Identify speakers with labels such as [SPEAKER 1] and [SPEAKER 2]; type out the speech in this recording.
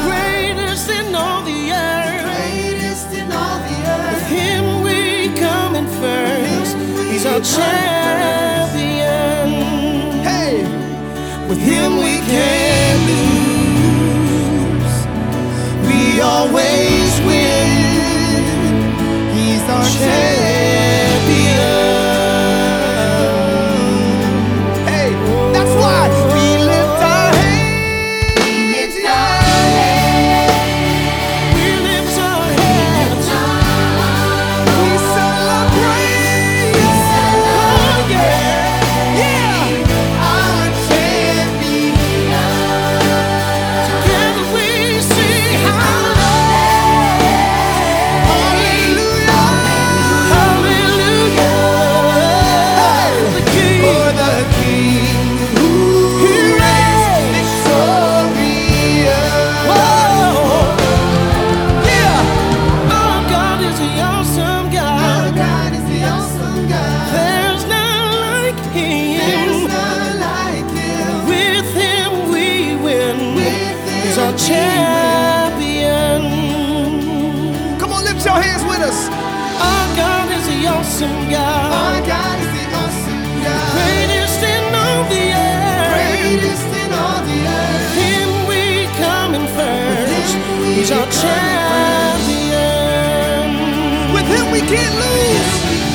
[SPEAKER 1] greatest in all the earth.
[SPEAKER 2] Greatest in all the earth.
[SPEAKER 1] With him we come in first. He's our champion.
[SPEAKER 2] Hey,
[SPEAKER 1] With him we can't lose. We always win.
[SPEAKER 2] he's our
[SPEAKER 1] Champion.
[SPEAKER 2] Hey, that's why we lift our hands.
[SPEAKER 1] We lift our hands.
[SPEAKER 2] We celebrate.
[SPEAKER 1] Oh, yeah.
[SPEAKER 2] Yeah, our champion.
[SPEAKER 1] Together we sing hallelujah. Hallelujah. The King.
[SPEAKER 2] For the King who reigns victorious.
[SPEAKER 1] Whoa.
[SPEAKER 2] Yeah,
[SPEAKER 1] Our God is the awesome
[SPEAKER 2] our
[SPEAKER 1] God.
[SPEAKER 2] God is the awesome God.
[SPEAKER 1] There's none like
[SPEAKER 2] There's
[SPEAKER 1] him.
[SPEAKER 2] none like him.
[SPEAKER 1] With him we win.
[SPEAKER 2] With
[SPEAKER 1] He's
[SPEAKER 2] him
[SPEAKER 1] our
[SPEAKER 2] we
[SPEAKER 1] champion.
[SPEAKER 2] Come on, lift your hands with us.
[SPEAKER 1] Our God is the awesome God.
[SPEAKER 2] Our God is the awesome God.
[SPEAKER 1] Greatest in all the earth.
[SPEAKER 2] Greatest in all the earth.
[SPEAKER 1] Him we come in first.
[SPEAKER 2] him we
[SPEAKER 1] He's our
[SPEAKER 2] come
[SPEAKER 1] champion.
[SPEAKER 2] With him we can't lose.